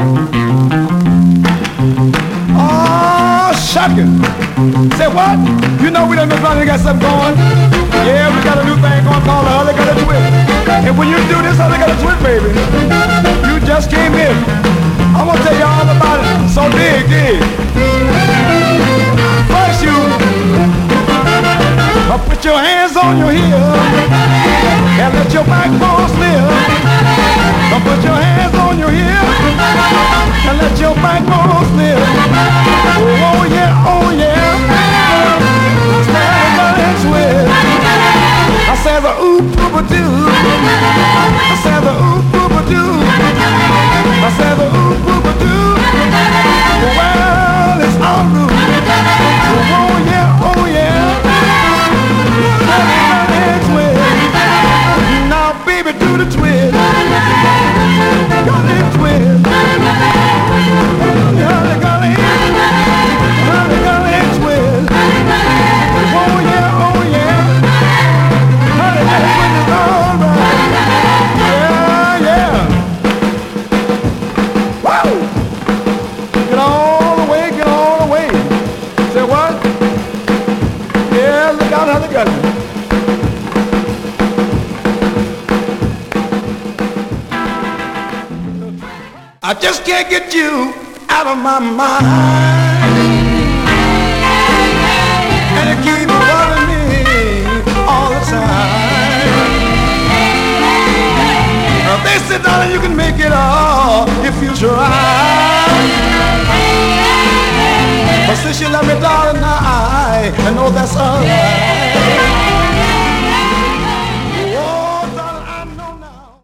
Oh, shucking. Say what? You know we done been trying to get something going. Yeah, we got a new thing going called the Hurly Gully Twist. And when you do this Hurly Gully Twist, baby, you just came in. I'm gonna tell you all about it. So dig. First you put your hands on your hips and let your backbone slip. Put your hands on your hips and let your backbone slip. Oh yeah, oh yeah. Stand up and twist. I said the ooh poopa doo. I said the ooh poopa doo. I said the ooh poopa doo. Well, it's all rude. Oh yeah, oh yeah. Stand up and twist. Now baby do the twist. Gully twist. Gully gully. Gully gully twist. Oh yeah, oh yeah. Gully gully twist is all right. Yeah, yeah. Woo! Get all the way, get all the way. Say what? Yeah, look out how they got it. I just can't get you out of my mind, and it keeps bothering me all the time. They said, darling, you can make it all if you try. But since you love me, darling, now I know that's alright.